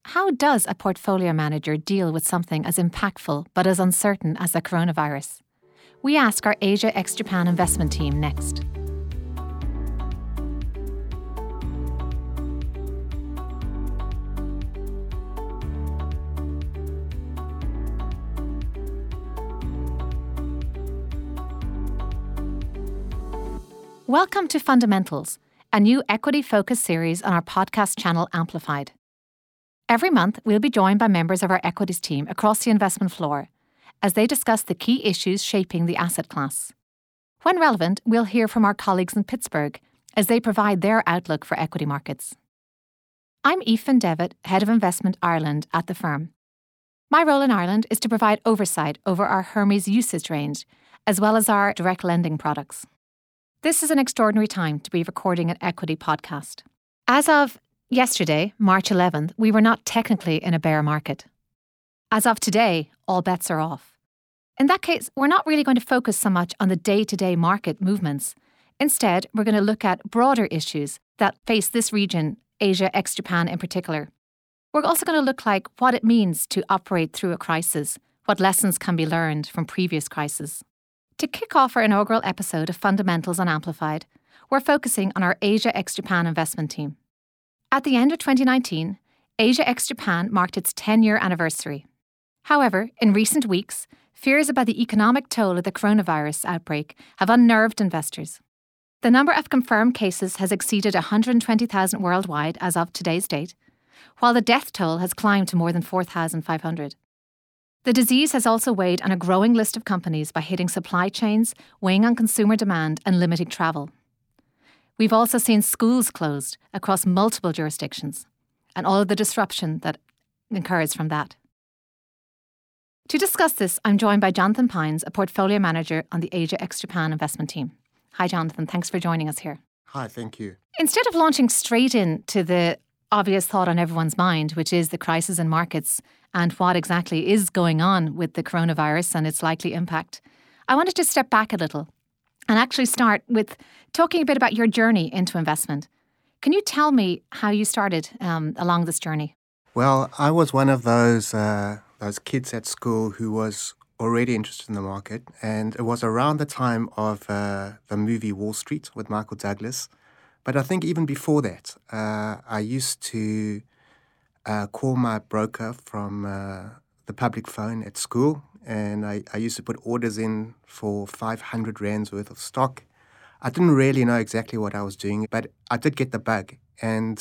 how does a portfolio manager deal with something as impactful but as uncertain as the coronavirus? We ask our Asia ex-Japan investment team next. Welcome to Fundamentals, a new equity-focused series on our podcast channel Amplified. Every month, we'll be joined by members of our equities team across the investment floor as they discuss the key issues shaping the asset class. When relevant, we'll hear from our colleagues in Pittsburgh as they provide their outlook for equity markets. I'm Aoife Devitt, Head of Investment Ireland at the firm. My role in Ireland is to provide oversight over our Hermes usage range, as well as our direct lending products. This is an extraordinary time to be recording an equity podcast. As of yesterday, March 11th, we were not technically in a bear market. As of today, all bets are off. In that case, we're not really going to focus so much on the day-to-day market movements. Instead, we're going to look at broader issues that face this region, Asia ex-Japan in particular. We're also going to look like what it means to operate through a crisis, what lessons can be learned from previous crises. To kick off our inaugural episode of Fundamentals on Amplified, we're focusing on our Asia ex-Japan investment team. At the end of 2019, Asia ex-Japan marked its 10-year anniversary. However, in recent weeks, fears about the economic toll of the coronavirus outbreak have unnerved investors. The number of confirmed cases has exceeded 120,000 worldwide as of today's date, while the death toll has climbed to more than 4,500. The disease has also weighed on a growing list of companies by hitting supply chains, weighing on consumer demand and limiting travel. We've also seen schools closed across multiple jurisdictions and all of the disruption that occurs from that. To discuss this, I'm joined by Jonathan Pines, a portfolio manager on the Asia ex-Japan investment team. Hi, Jonathan. Thanks for joining us here. Hi, thank you. Instead of launching straight into the obvious thought on everyone's mind, which is the crisis in markets and what exactly is going on with the coronavirus and its likely impact, I wanted to step back a little and actually start with talking a bit about your journey into investment. Can you tell me how you started along this journey? Well, I was one of those kids at school who was already interested in the market, and it was around the time of the movie Wall Street with Michael Douglas. But I think even before that, I used to call my broker from the public phone at school, and I used to put orders in for 500 rands worth of stock. I didn't really know exactly what I was doing, but I did get the bug. And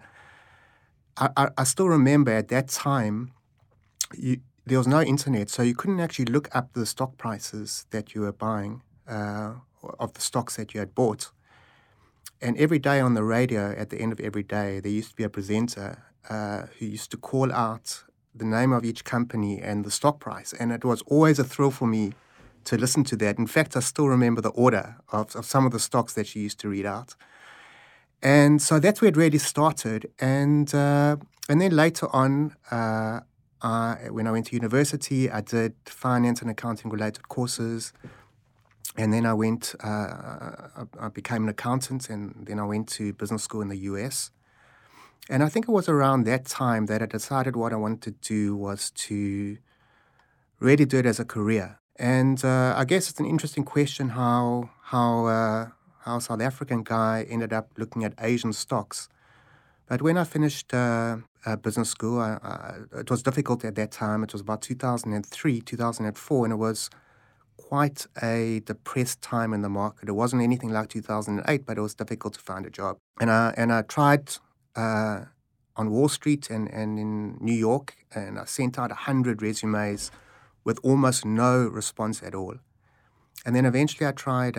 I still remember at that time, there was no internet, so you couldn't actually look up the stock prices that you were buying of the stocks that you had bought. And every day on the radio, at the end of every day, there used to be a presenter who used to call out the name of each company and the stock price. And it was always a thrill for me to listen to that. In fact, I still remember the order of some of the stocks that she used to read out. And so that's where it really started. And then later on, when I went to university, I did finance and accounting related courses. And then I became an accountant, and then I went to business school in the US. And I think it was around that time that I decided what I wanted to do was to really do it as a career. And I guess it's an interesting question how a South African guy ended up looking at Asian stocks. But when I finished business school, it was difficult at that time. It was about 2003, 2004, and it was quite a depressed time in the market. It wasn't anything like 2008, but it was difficult to find a job. And I tried on Wall Street and in New York, and I sent out 100 resumes with almost no response at all. And then eventually I tried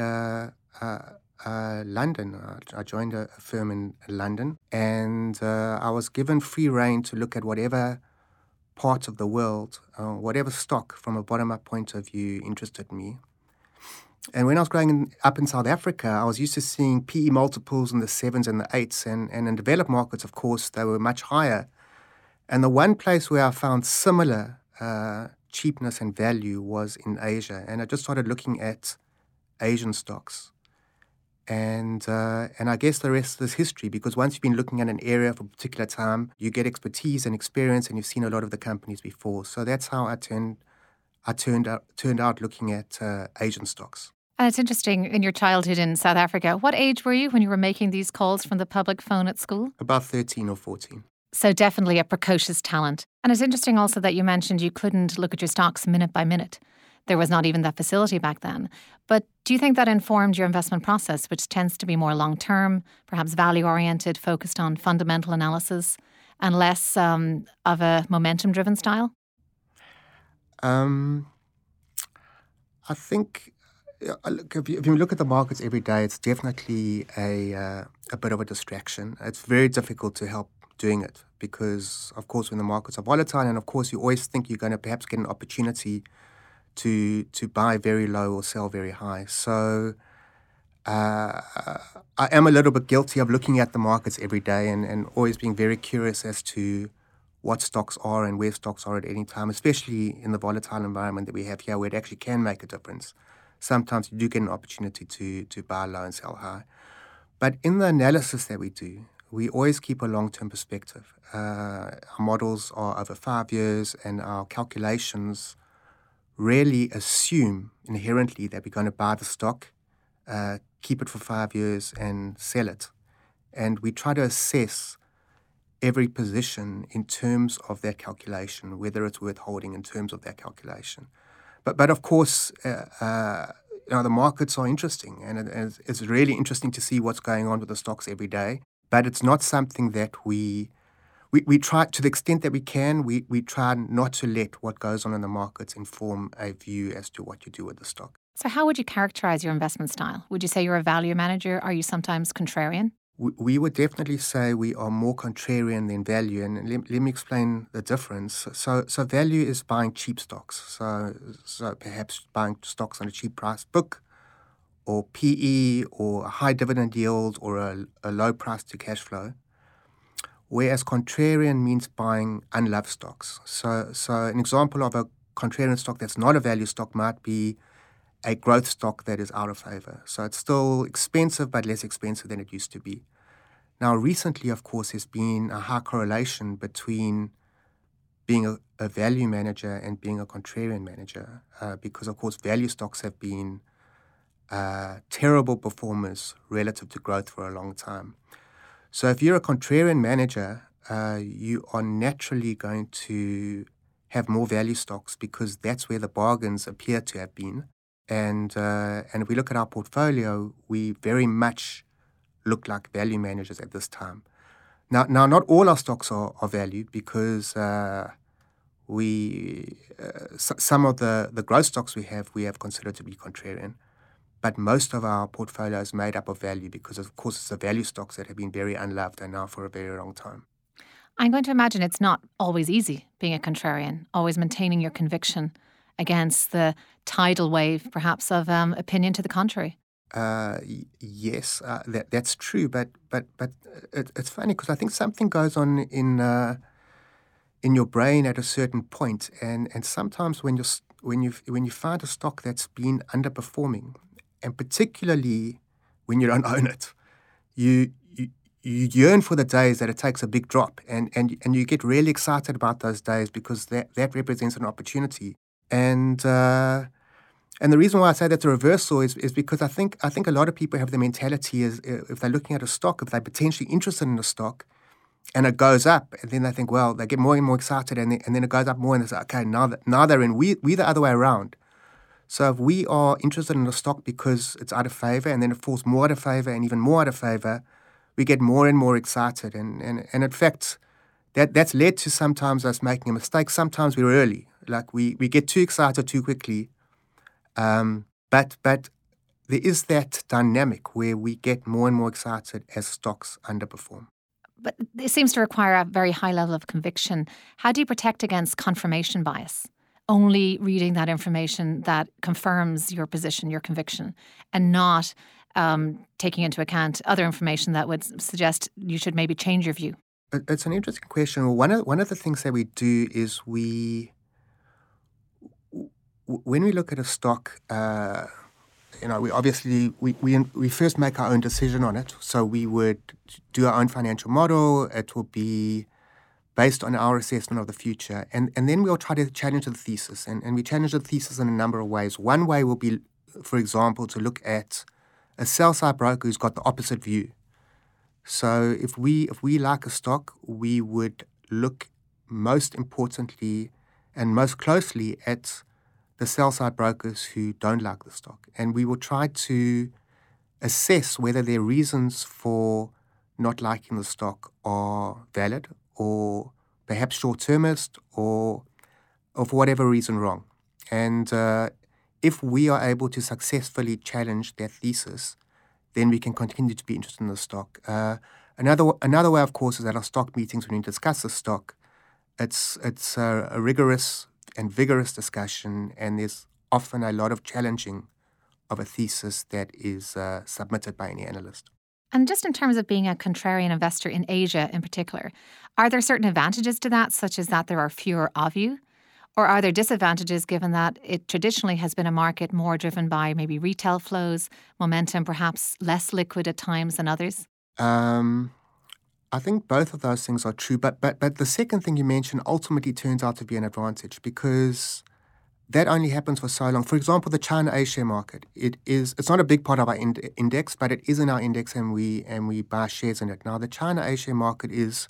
London. I joined a firm in London, and I was given free rein to look at whatever part of the world, whatever stock from a bottom-up point of view interested me. And when I was growing up in South Africa, I was used to seeing PE multiples in the 7s and the 8s, and in developed markets, of course, they were much higher. And the one place where I found similar cheapness and value was in Asia. And I just started looking at Asian stocks. And I guess the rest is history, because once you've been looking at an area for a particular time, you get expertise and experience, and you've seen a lot of the companies before. So that's how I turned out looking at Asian stocks. And it's interesting, in your childhood in South Africa, what age were you when you were making these calls from the public phone at school? About 13 or 14. So definitely a precocious talent. And it's interesting also that you mentioned you couldn't look at your stocks minute by minute. There was not even that facility back then. But do you think that informed your investment process, which tends to be more long-term, perhaps value-oriented, focused on fundamental analysis, and less of a momentum-driven style? I think if you look at the markets every day, it's definitely a bit of a distraction. It's very difficult to help doing it because, of course, when the markets are volatile, and of course, you always think you're going to perhaps get an opportunity to buy very low or sell very high. So I am a little bit guilty of looking at the markets every day and always being very curious as to what stocks are and where stocks are at any time, especially in the volatile environment that we have here where it actually can make a difference. Sometimes you do get an opportunity to buy low and sell high. But in the analysis that we do, we always keep a long-term perspective. Our models are over 5 years, and our calculations rarely assume inherently that we're going to buy the stock, keep it for 5 years, and sell it. And we try to assess every position in terms of that calculation, whether it's worth holding in terms of that calculation. But of course, the markets are interesting, and it's really interesting to see what's going on with the stocks every day. But it's not something that we try, to the extent that we can, we try not to let what goes on in the markets inform a view as to what you do with the stock. So how would you characterize your investment style? Would you say you're a value manager? Are you sometimes contrarian? We would definitely say we are more contrarian than value, and let me explain the difference. So value is buying cheap stocks. So perhaps buying stocks on a cheap price book, or PE, or a high dividend yield, or a low price to cash flow. Whereas contrarian means buying unloved stocks. So an example of a contrarian stock that's not a value stock might be a growth stock that is out of favor. So it's still expensive, but less expensive than it used to be. Now, recently, of course, there's been a high correlation between being a value manager and being a contrarian manager, because, of course, value stocks have been terrible performers relative to growth for a long time. So if you're a contrarian manager, you are naturally going to have more value stocks because that's where the bargains appear to have been. And if we look at our portfolio, we very much look like value managers at this time. Now not all our stocks are valued because some of the growth stocks we have considered to be contrarian. But most of our portfolio is made up of value because, of course, it's the value stocks that have been very unloved and now for a very long time. I'm going to imagine it's not always easy being a contrarian, always maintaining your conviction against the tidal wave, perhaps, of opinion to the contrary. Yes, that's true. But it's funny because I think something goes on in your brain at a certain point, and sometimes when you find a stock that's been underperforming, and particularly when you don't own it, you yearn for the days that it takes a big drop, and you get really excited about those days because that represents an opportunity. And the reason why I say that's a reversal is because I think a lot of people have the mentality is if they're looking at a stock, if they're potentially interested in a stock, and it goes up, and then they think, well, they get more and more excited, and then it goes up more, and they say, okay, now they're in. We the other way around. So if we are interested in a stock because it's out of favor, and then it falls more out of favor and even more out of favor, we get more and more excited. And in fact, that's led to sometimes us making a mistake. Sometimes we're early. Like we get too excited too quickly. But there is that dynamic where we get more and more excited as stocks underperform. But it seems to require a very high level of conviction. How do you protect against confirmation bias? Only reading that information that confirms your position, your conviction, and not taking into account other information that would suggest you should maybe change your view? It's an interesting question. One of the things that we do is when we look at a stock, we obviously we first make our own decision on it. So we would do our own financial model. It will be based on our assessment of the future, and then we'll try to challenge the thesis. And we challenge the thesis in a number of ways. One way will be, for example, to look at a sell-side broker who's got the opposite view. So if we like a stock, we would look most importantly and most closely at the sell-side brokers who don't like the stock. And we will try to assess whether their reasons for not liking the stock are valid or perhaps short-termist or for whatever reason wrong. And if we are able to successfully challenge that thesis, then we can continue to be interested in the stock. Another way, of course, is at our stock meetings when we discuss the stock. It's a rigorous and vigorous discussion, and there's often a lot of challenging of a thesis that is submitted by any analyst. And just in terms of being a contrarian investor in Asia in particular, are there certain advantages to that, such as that there are fewer of you? Or are there disadvantages given that it traditionally has been a market more driven by maybe retail flows, momentum, perhaps less liquid at times than others? I think both of those things are true, but the second thing you mentioned ultimately turns out to be an advantage because that only happens for so long. For example, the China A-share market, it's not a big part of our index, but it is in our index and we buy shares in it. Now, the China A-share market is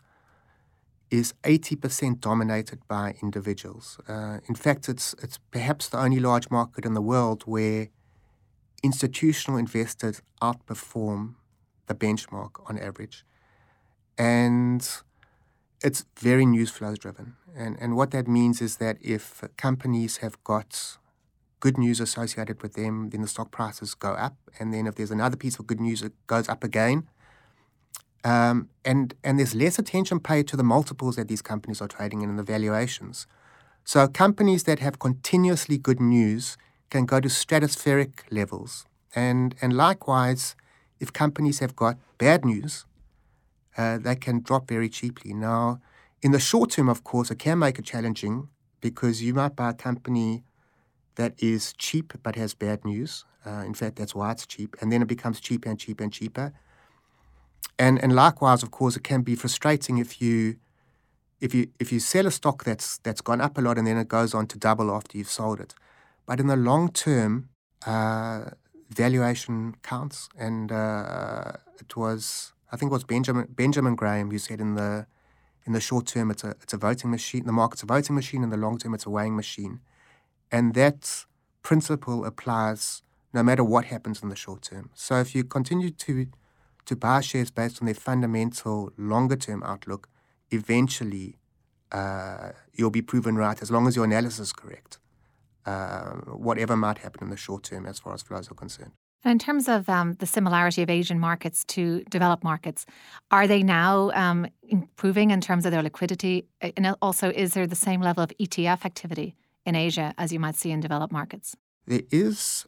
80% dominated by individuals. In fact, it's perhaps the only large market in the world where institutional investors outperform the benchmark on average. And it's very news flows driven. And what that means is that if companies have got good news associated with them, then the stock prices go up. And then if there's another piece of good news, it goes up again. And there's less attention paid to the multiples that these companies are trading in and the valuations. So companies that have continuously good news can go to stratospheric levels. And likewise, if companies have got bad news, they can drop very cheaply. Now, in the short term, of course, it can make it challenging because you might buy a company that is cheap but has bad news. In fact, that's why it's cheap. And then it becomes cheaper and cheaper and cheaper. And likewise, of course, it can be frustrating if you sell a stock that's gone up a lot and then it goes on to double after you've sold it. But in the long term, valuation counts. And I think it was Benjamin Graham who said in the short term it's a voting machine, the market's a voting machine, in the long term it's a weighing machine. And that principle applies no matter what happens in the short term. So if you continue to buy shares based on their fundamental longer-term outlook, eventually you'll be proven right as long as your analysis is correct, whatever might happen in the short term as far as flows are concerned. And in terms of the similarity of Asian markets to developed markets, are they now improving in terms of their liquidity? And also, is there the same level of ETF activity in Asia as you might see in developed markets? There is...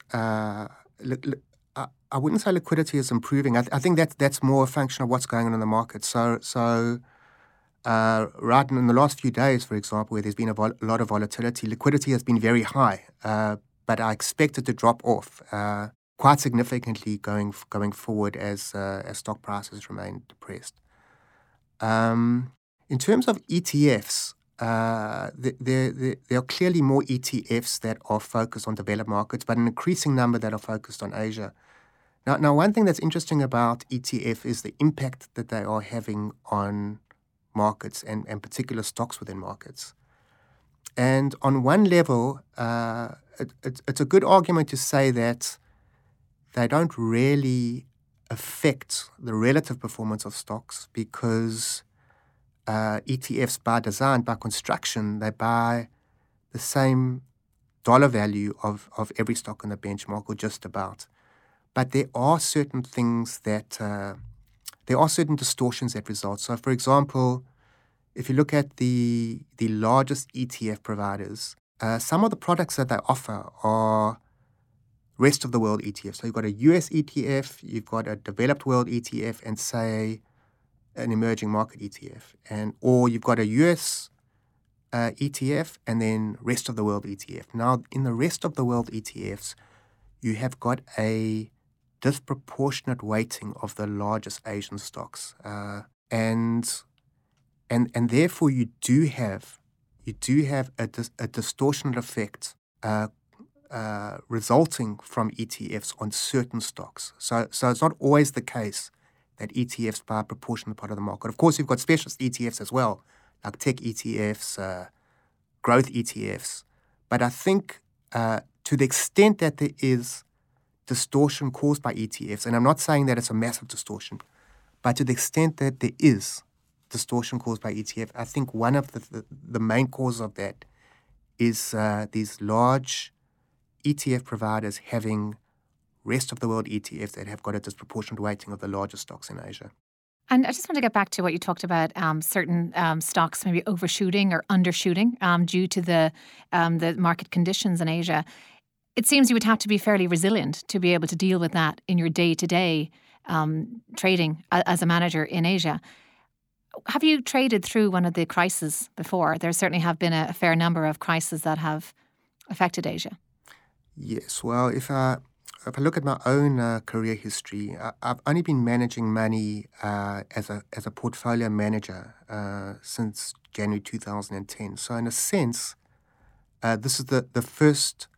I wouldn't say liquidity is improving. I think that's more a function of what's going on in the market. So right in the last few days, for example, where there's been a lot of volatility, liquidity has been very high, but I expect it to drop off quite significantly going forward as stock prices remain depressed. In terms of ETFs, there are clearly more ETFs that are focused on developed markets, but an increasing number that are focused on Asia. Now, one thing that's interesting about ETF is the impact that they are having on markets and particular stocks within markets. And on one level, it's a good argument to say that they don't really affect the relative performance of stocks because ETFs, by design, by construction, they buy the same dollar value of every stock in the benchmark, or just about. But there are certain things there are certain distortions that result. So, for example, if you look at the largest ETF providers, some of the products that they offer are rest of the world ETFs. So you've got a US ETF, you've got a developed world ETF, and say an emerging market ETF, or you've got a US ETF and then rest of the world ETF. Now, in the rest of the world ETFs, you have got a disproportionate weighting of the largest Asian stocks, and therefore you do have a distortionate effect resulting from ETFs on certain stocks. So it's not always the case that ETFs buy a proportionate part of the market. Of course, you've got specialist ETFs as well, like tech ETFs, growth ETFs. But I think to the extent that there is distortion caused by ETFs, and I'm not saying that it's a massive distortion, but to the extent that there is distortion caused by ETF, I think one of the main causes of that is these large ETF providers having rest of the world ETFs that have got a disproportionate weighting of the largest stocks in Asia. And I just want to get back to what you talked about, certain stocks maybe overshooting or undershooting due to the market conditions in Asia. It seems you would have to be fairly resilient to be able to deal with that in your day-to-day trading as a manager in Asia. Have you traded through one of the crises before? There certainly have been a fair number of crises that have affected Asia. Yes, well, if I look at my own career history, I've only been managing money as a portfolio manager since January 2010. So in a sense, this is the first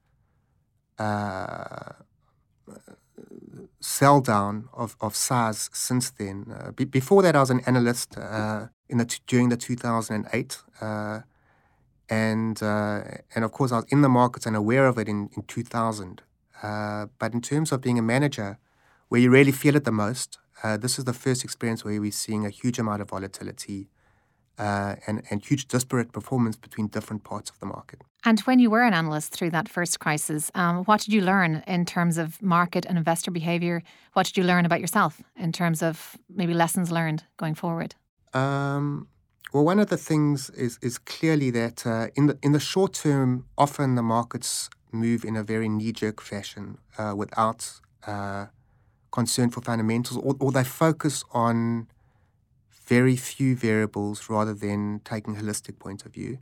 sell down of size since then. Before that, I was an analyst during the 2008, and of course, I was in the markets and aware of it in 2000. But in terms of being a manager, where you really feel it the most, this is the first experience where we're seeing a huge amount of volatility and huge disparate performance between different parts of the market. And when you were an analyst through that first crisis, what did you learn in terms of market and investor behaviour? What did you learn about yourself in terms of maybe lessons learned going forward? Well, one of the things is clearly that in the short term, often the markets move in a very knee-jerk fashion without concern for fundamentals, or they focus on very few variables rather than taking a holistic point of view.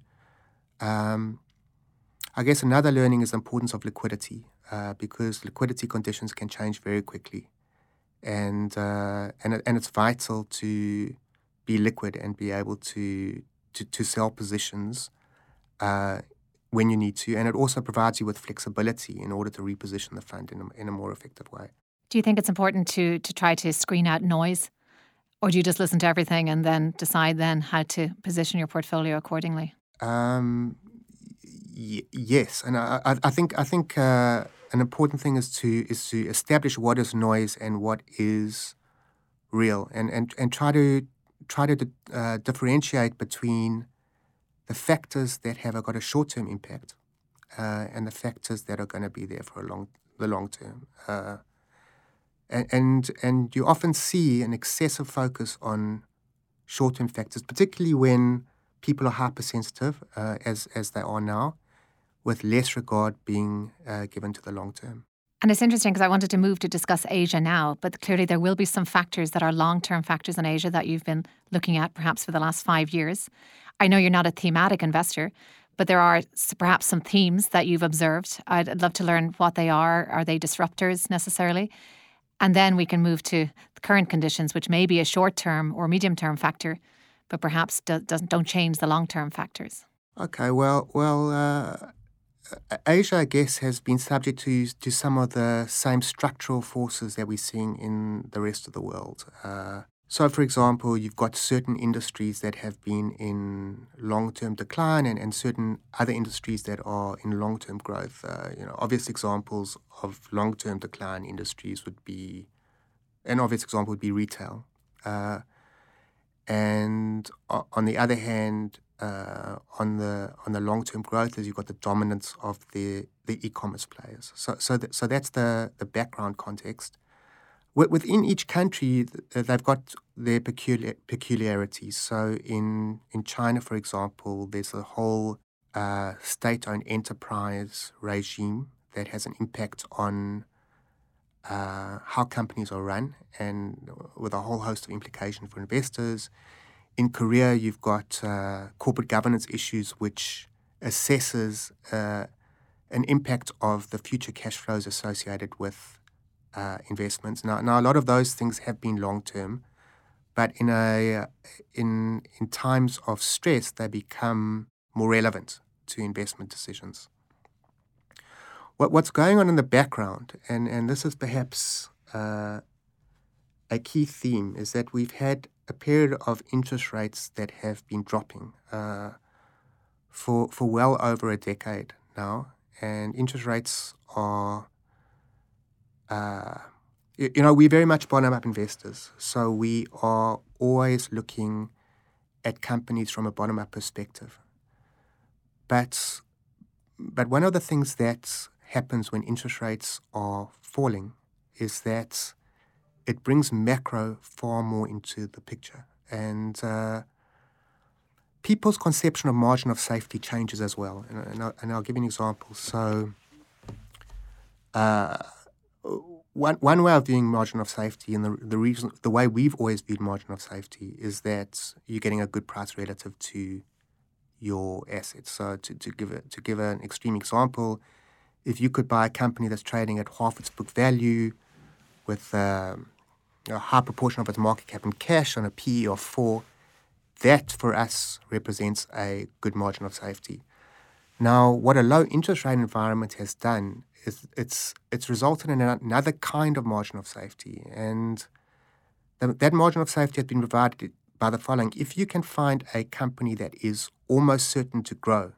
I guess another learning is the importance of liquidity because liquidity conditions can change very quickly, and it's vital to be liquid and be able to sell positions when you need to, and it also provides you with flexibility in order to reposition the fund in a more effective way. Do you think it's important to try to screen out noise? Or do you just listen to everything and then decide then how to position your portfolio accordingly? Yes, and I think an important thing is to establish what is noise and what is real, and try to differentiate between the factors that have got a short-term impact and the factors that are going to be there for the long term. And you often see an excessive focus on short-term factors, particularly when people are hypersensitive, as they are now, with less regard being given to the long term. And it's interesting because I wanted to move to discuss Asia now, but clearly there will be some factors that are long-term factors in Asia that you've been looking at perhaps for the last 5 years. I know you're not a thematic investor, but there are perhaps some themes that you've observed. I'd love to learn what they are. Are they disruptors necessarily? And then we can move to the current conditions, which may be a short-term or medium-term factor, but perhaps don't change the long-term factors. Okay, well, Asia, I guess, has been subject to some of the same structural forces that we're seeing in the rest of the world. So, for example, you've got certain industries that have been in long-term decline and certain other industries that are in long-term growth. Obvious examples of long-term decline industries would be, an obvious example would be retail. And on the other hand, on the long-term growth, is you've got the dominance of the e-commerce players. So that's the background context. Within each country, they've got their peculiarities. So in China, for example, there's a whole state-owned enterprise regime that has an impact on how companies are run, and with a whole host of implications for investors. In Korea, you've got corporate governance issues, which assesses an impact of the future cash flows associated with investments. Now, a lot of those things have been long-term, but in times of stress, they become more relevant to investment decisions. What's going on in the background, and this is perhaps a key theme, is that we've had a period of interest rates that have been dropping for well over a decade now, and interest rates are, we're very much bottom-up investors, so we are always looking at companies from a bottom-up perspective. But one of the things that happens when interest rates are falling is that it brings macro far more into the picture. And people's conception of margin of safety changes as well. And I'll give you an example. So one way of viewing margin of safety, and the way we've always viewed margin of safety, is that you're getting a good price relative to your assets. So to give an extreme example, if you could buy a company that's trading at half its book value with a high proportion of its market cap in cash on a PE of 4, that for us represents a good margin of safety. Now, what a low interest rate environment has done is it's resulted in another kind of margin of safety, and that margin of safety has been provided by the following: if you can find a company that is almost certain to grow,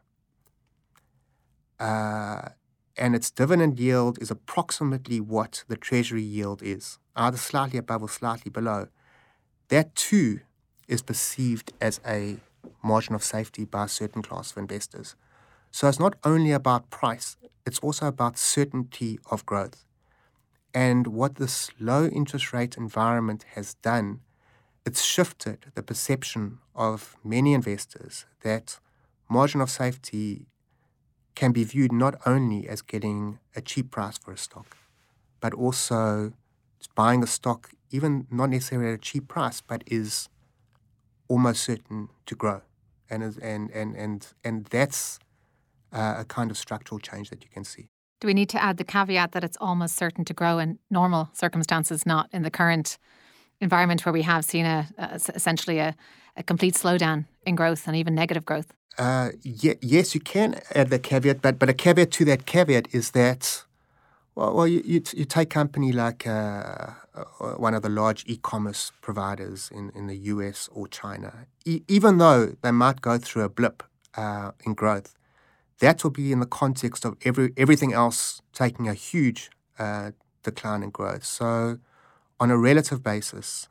and its dividend yield is approximately what the treasury yield is, either slightly above or slightly below, that too is perceived as a margin of safety by a certain class of investors. So it's not only about price, it's also about certainty of growth. And what this low interest rate environment has done, it's shifted the perception of many investors that margin of safety can be viewed not only as getting a cheap price for a stock, but also buying a stock, even not necessarily at a cheap price, but is almost certain to grow. And that's a kind of structural change that you can see. Do we need to add the caveat that it's almost certain to grow in normal circumstances, not in the current environment where we have seen essentially a complete slowdown in growth and even negative growth? Yes, you can add the caveat, but a caveat to that caveat is that, you take a company like one of the large e-commerce providers in the US or China, even though they might go through a blip in growth, that will be in the context of everything else taking a huge decline in growth. So on a relative basis,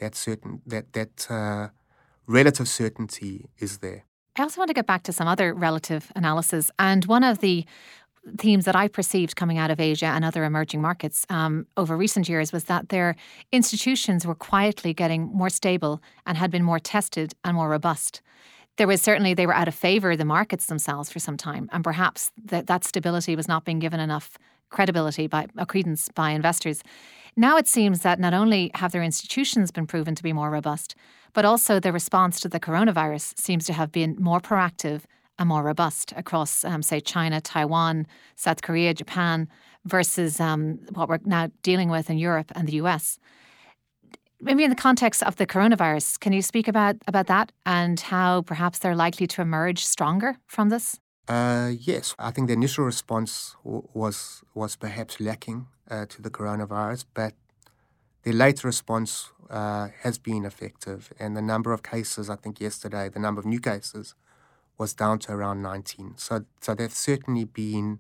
that relative certainty is there. I also want to get back to some other relative analysis. And one of the themes that I perceived coming out of Asia and other emerging markets over recent years was that their institutions were quietly getting more stable and had been more tested and more robust. They were out of favour, the markets themselves, for some time, and perhaps that stability was not being given enough credence by investors. Now it seems that not only have their institutions been proven to be more robust, but also the response to the coronavirus seems to have been more proactive and more robust across, say, China, Taiwan, South Korea, Japan, versus what we're now dealing with in Europe and the US. Maybe in the context of the coronavirus, can you speak about that and how perhaps they're likely to emerge stronger from this? Yes, I think the initial response was perhaps lacking to the coronavirus, but the later response has been effective. And the number of cases, I think yesterday, the number of new cases was down to around 19. So they've certainly been,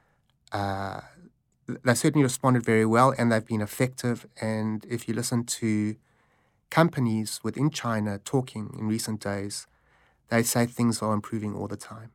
they certainly responded very well, and they've been effective. And if you listen to companies within China talking in recent days, they say things are improving all the time.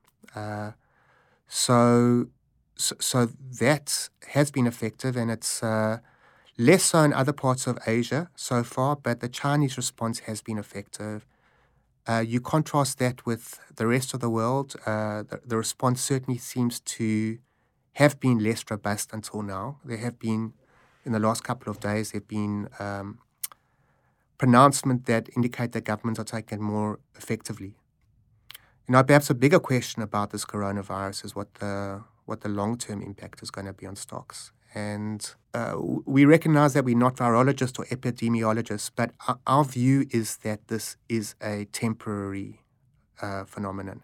So that has been effective, and it's less so in other parts of Asia so far, but the Chinese response has been effective. You contrast that with the rest of the world, the response certainly seems to have been less robust until now. There have been, in the last couple of days, there have been pronouncements that indicate that governments are taking it more effectively. Perhaps a bigger question about this coronavirus is what the what the long-term impact is going to be on stocks. And we recognize that we're not virologists or epidemiologists, but our view is that this is a temporary phenomenon.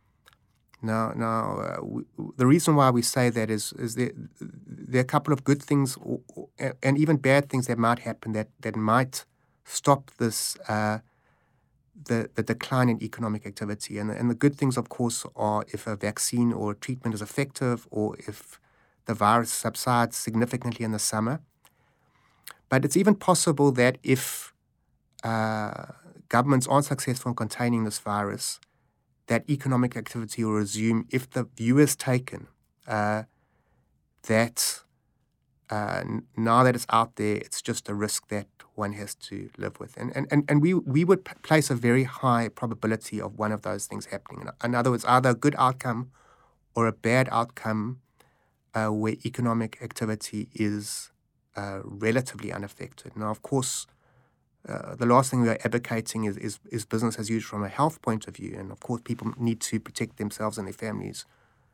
The reason why we say that is there are a couple of good things and even bad things that might happen that might stop this the decline in economic activity. And the good things, of course, are if a vaccine or a treatment is effective, or if the virus subsides significantly in the summer. But it's even possible that if governments aren't successful in containing this virus, that economic activity will resume if the view is taken that now that it's out there, it's just a risk that one has to live with. And we would place a very high probability of one of those things happening. In other words, either a good outcome or a bad outcome where economic activity is relatively unaffected. Now, of course, the last thing we are advocating is business as usual from a health point of view. And of course, people need to protect themselves and their families,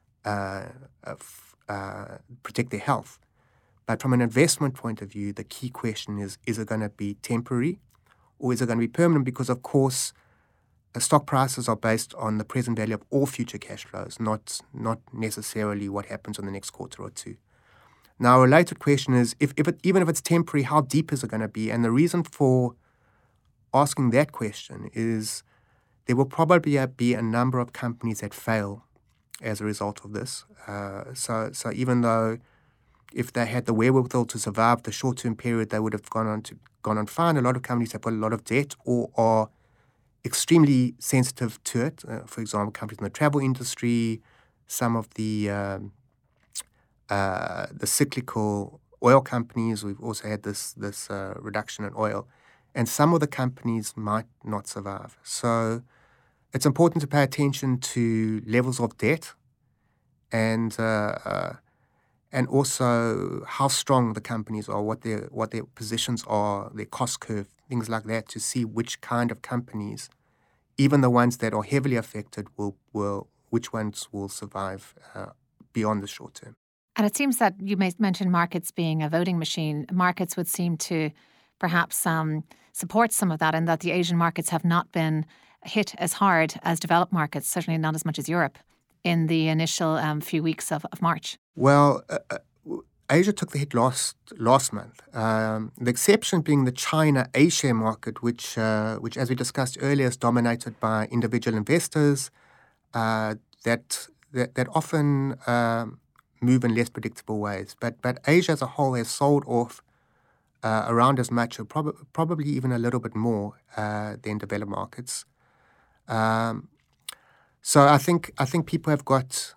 protect their health. But from an investment point of view, the key question is it going to be temporary or is it going to be permanent? Because, of course, stock prices are based on the present value of all future cash flows, not necessarily what happens in the next quarter or two. Now, a related question is, even if it's temporary, how deep is it going to be? And the reason for asking that question is there will probably be a number of companies that fail as a result of this. So even though if they had the wherewithal to survive the short-term period, they would have gone on fine. A lot of companies have got a lot of debt or are extremely sensitive to it. For example, companies in the travel industry, some of the cyclical oil companies. We've also had this reduction in oil, and some of the companies might not survive. So it's important to pay attention to levels of debt and also how strong the companies are, what their positions are, their cost curve, things like that, to see which kind of companies, even the ones that are heavily affected, which ones will survive beyond the short term. And it seems that you mentioned markets being a voting machine. Markets would seem to perhaps support some of that, and that the Asian markets have not been hit as hard as developed markets, certainly not as much as Europe, in the initial few weeks of March. Well, Asia took the hit last month. The exception being the China A-share market, which, as we discussed earlier, is dominated by individual investors that often move in less predictable ways. But Asia as a whole has sold off around as much, or probably even a little bit more than developed markets. So I think people have got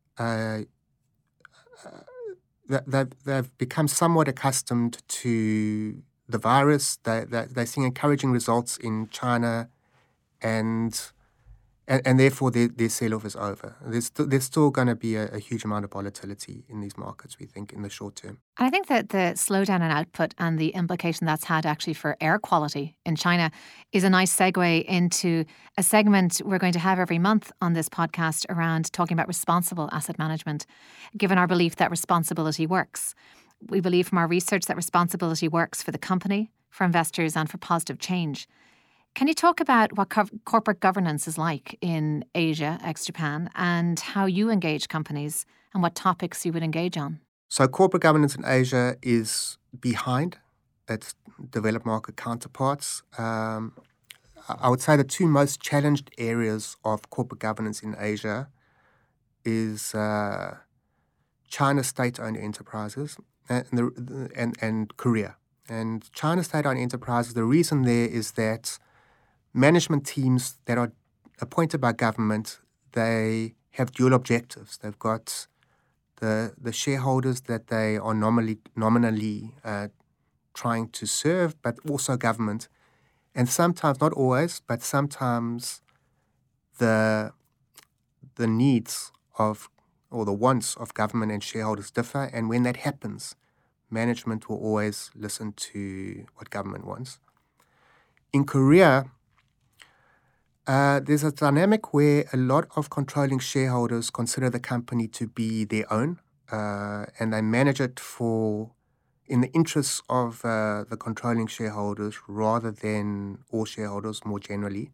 they've become somewhat accustomed to the virus. They're seeing encouraging results in China, and therefore their sell-off is over. There's still going to be a huge amount of volatility in these markets, we think, in the short term. And I think that the slowdown in output and the implication that's had actually for air quality in China is a nice segue into a segment we're going to have every month on this podcast around talking about responsible asset management, given our belief that responsibility works. We believe from our research that responsibility works for the company, for investors, and for positive change. Can you talk about what corporate governance is like in Asia, ex-Japan, and how you engage companies and what topics you would engage on? So corporate governance in Asia is behind its developed market counterparts. I would say the two most challenged areas of corporate governance in Asia is China's state-owned enterprises and Korea. And China's state-owned enterprises, the reason there is that management teams that are appointed by government, they have dual objectives. They've got the shareholders that they are nominally trying to serve, but also government. And sometimes, not always, but sometimes the needs of or the wants of government and shareholders differ. And when that happens, management will always listen to what government wants. In Korea, There's a dynamic where a lot of controlling shareholders consider the company to be their own, and they manage it in the interests of the controlling shareholders rather than all shareholders more generally.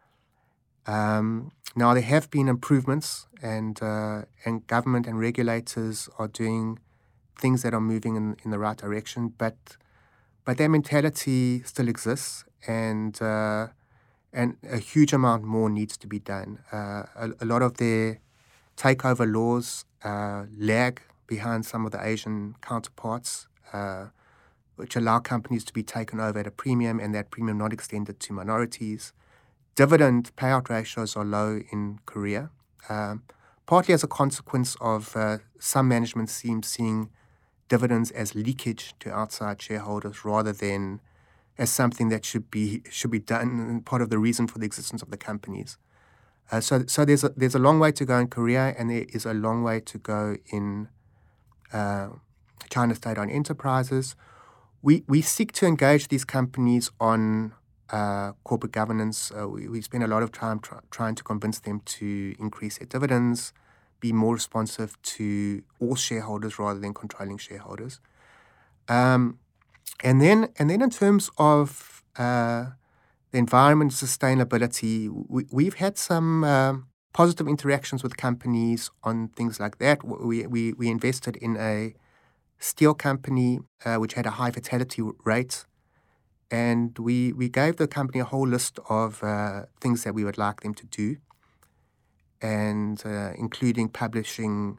Now, there have been improvements, and government and regulators are doing things that are moving in the right direction, but that mentality still exists, and a huge amount more needs to be done. A lot of their takeover laws lag behind some of the Asian counterparts, which allow companies to be taken over at a premium, and that premium not extended to minorities. Dividend payout ratios are low in Korea, partly as a consequence of some management teams seeing dividends as leakage to outside shareholders rather than as something that should be done and part of the reason for the existence of the companies. So there's a long way to go in Korea, and there is a long way to go in China state-owned enterprises. We seek to engage these companies on corporate governance. We spend a lot of time trying to convince them to increase their dividends, be more responsive to all shareholders rather than controlling shareholders. And then in terms of the environment sustainability, we've had some positive interactions with companies on things like that. We invested in a steel company which had a high fatality rate, and we gave the company a whole list of things that we would like them to do, and including publishing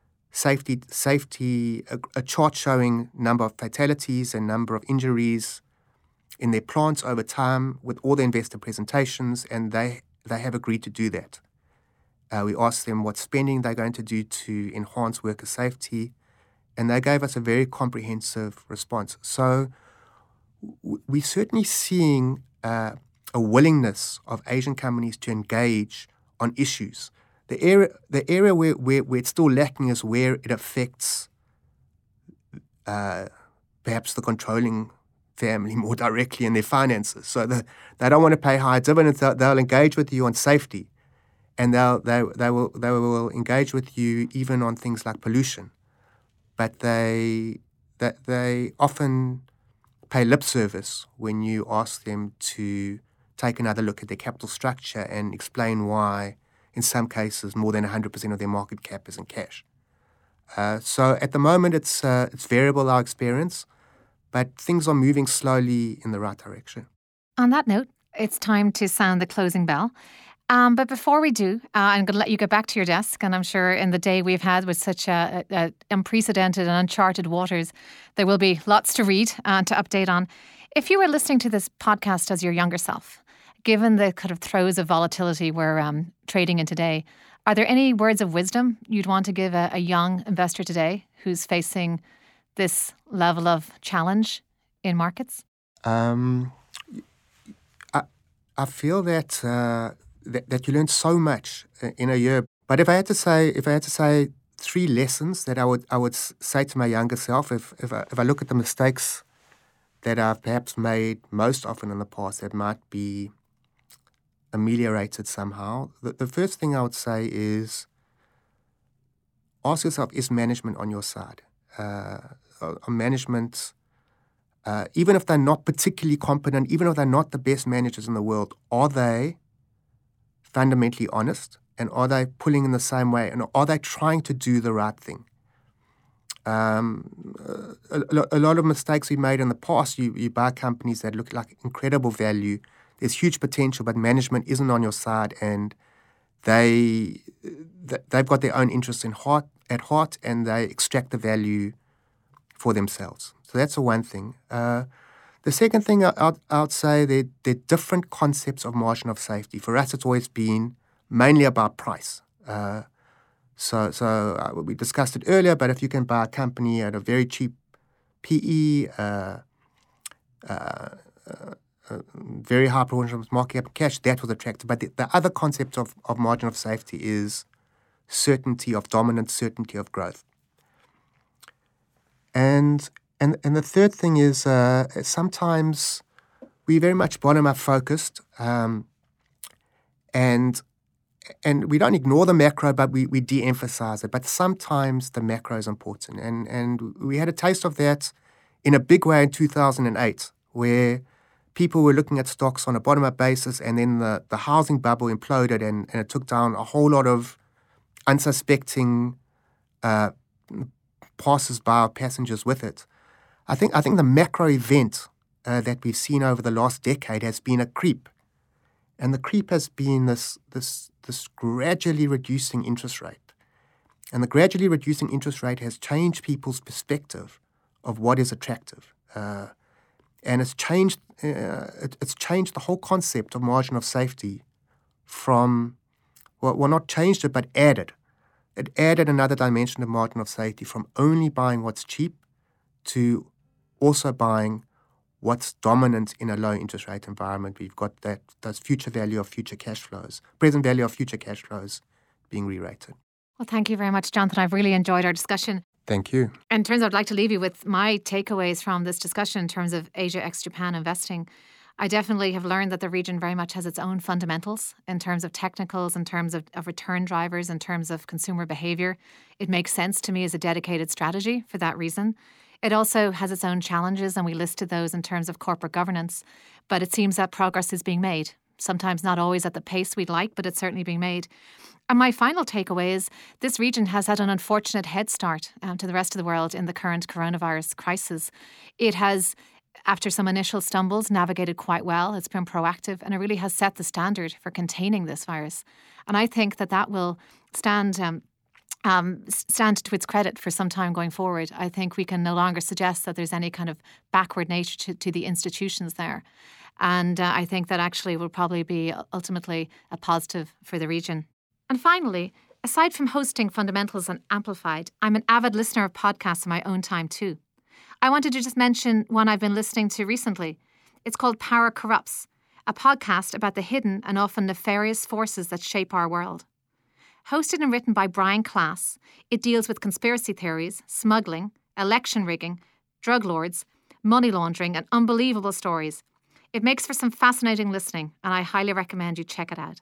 a chart showing number of fatalities and number of injuries in their plants over time with all the investor presentations, and they have agreed to do that. We asked them what spending they're going to do to enhance worker safety, and they gave us a very comprehensive response. So we're certainly seeing a willingness of Asian companies to engage on issues. The area where it's still lacking is where it affects perhaps the controlling family more directly in their finances. So they don't want to pay high dividends. They'll engage with you on safety, and they will engage with you even on things like pollution. But they often pay lip service when you ask them to take another look at their capital structure and explain why, in some cases, more than 100% of their market cap is in cash. So at the moment, it's variable, our experience, but things are moving slowly in the right direction. On that note, it's time to sound the closing bell. But before we do, I'm going to let you get back to your desk, and I'm sure in the day we've had with such unprecedented and uncharted waters, there will be lots to read and to update on. If you were listening to this podcast as your younger self, given the kind of throes of volatility we're trading in today, are there any words of wisdom you'd want to give a young investor today who's facing this level of challenge in markets? I feel that you learn so much in a year. But if I had to say 3 lessons that I would say to my younger self, if I look at the mistakes that I've perhaps made most often in the past that might be ameliorated somehow, the first thing I would say is ask yourself, is management on your side? Management, even if they're not particularly competent, even if they're not the best managers in the world, are they fundamentally honest, and are they pulling in the same way, and are they trying to do the right thing? A lot of mistakes we made in the past, you buy companies that look like incredible value, there's huge potential, but management isn't on your side, and they've got their own interests at heart, and they extract the value for themselves. So that's the one thing. The second thing I'd say, they're different concepts of margin of safety. For us, it's always been mainly about price. So we discussed it earlier, but if you can buy a company at a very cheap PE, very high proportion of market cap cash, that was attractive. But the other concept of margin of safety is certainty of dominance, certainty of growth. And the third thing is sometimes we're very much bottom-up focused, and And we don't ignore the macro, but we de-emphasize it. But sometimes the macro is important. And we had a taste of that in a big way in 2008, where people were looking at stocks on a bottom-up basis, and then the housing bubble imploded, and it took down a whole lot of unsuspecting passers-by or passengers with it. I think the macro event that we've seen over the last decade has been a creep. And the creep has been this gradually reducing interest rate. And the gradually reducing interest rate has changed people's perspective of what is attractive. And it's changed the whole concept of margin of safety from, well, not changed it, but added. It added another dimension of margin of safety from only buying what's cheap to also buying what's dominant in a low interest rate environment. We've got those future value of future cash flows, present value of future cash flows being re-rated. Well, thank you very much, Jonathan. I've really enjoyed our discussion. Thank you. In terms of, I'd like to leave you with my takeaways from this discussion in terms of Asia ex-Japan investing. I definitely have learned that the region very much has its own fundamentals in terms of technicals, in terms of return drivers, in terms of consumer behaviour. It makes sense to me as a dedicated strategy for that reason. It also has its own challenges, and we listed those in terms of corporate governance. But it seems that progress is being made. Sometimes not always at the pace we'd like, but it's certainly being made. And my final takeaway is this region has had an unfortunate head start to the rest of the world in the current coronavirus crisis. It has, after some initial stumbles, navigated quite well. It's been proactive, and it really has set the standard for containing this virus. And I think that will stand to its credit for some time going forward. I think we can no longer suggest that there's any kind of backward nature to the institutions there. And I think that actually will probably be ultimately a positive for the region. And finally, aside from hosting Fundamentals on Amplified, I'm an avid listener of podcasts in my own time too. I wanted to just mention one I've been listening to recently. It's called Power Corrupts, a podcast about the hidden and often nefarious forces that shape our world. Hosted and written by Brian Klaas, it deals with conspiracy theories, smuggling, election rigging, drug lords, money laundering, and unbelievable stories. It makes for some fascinating listening, and I highly recommend you check it out.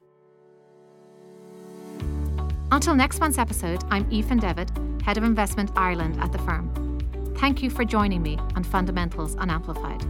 Until next month's episode, I'm Aoife Devitt, Head of Investment Ireland at the firm. Thank you for joining me on Fundamentals on Amplified.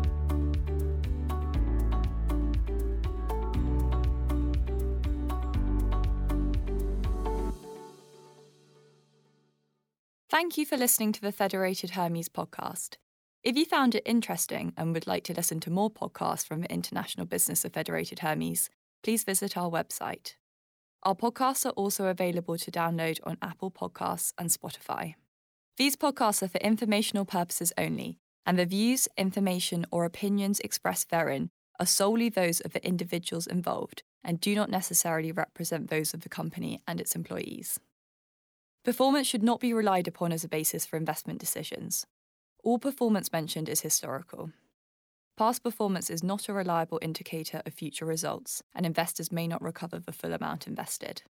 Thank you for listening to the Federated Hermes podcast. If you found it interesting and would like to listen to more podcasts from the international business of Federated Hermes, please visit our website. Our podcasts are also available to download on Apple Podcasts and Spotify. These podcasts are for informational purposes only, and the views, information, or opinions expressed therein are solely those of the individuals involved and do not necessarily represent those of the company and its employees. Performance should not be relied upon as a basis for investment decisions. All performance mentioned is historical. Past performance is not a reliable indicator of future results, and investors may not recover the full amount invested.